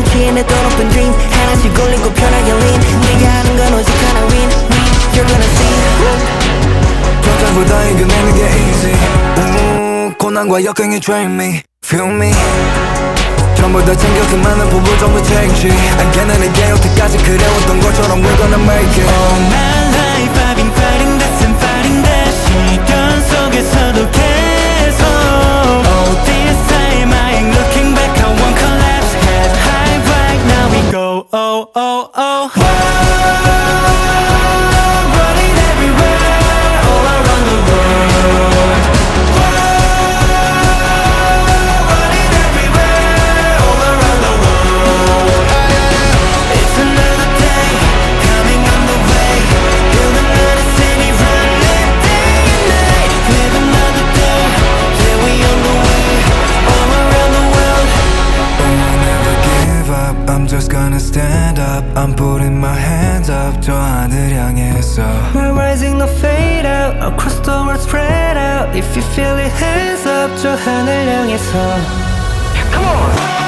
취해 내 또 높은 dream 하나씩 올리고 편하게 lean 네가 하는 건 오직 하나 win You're gonna see 전장보다 이겨내는 게 easy 고난과 역경이 train me feel me 전부 다 챙겨 그 많은 부분 전부 책임지 알게는 내게 여태까지 그래왔던 것처럼 we're gonna make it All my life I've been fighting this and fighting that 시련 속에서도 계속 Oh this time I ain't looking back I won't collapse head high right now we go oh oh oh Running everywhere all around the world Running everywhere all around the world It's another day coming on the way Build another city running day and night Live another day yeah we on the way all around the world I'll never give up I'm just gonna stand up I'm putting my hands up 저 하늘 향해서 We're rising no fade out Across the world spread out If you feel it hands up 저 하늘 향해서 Come on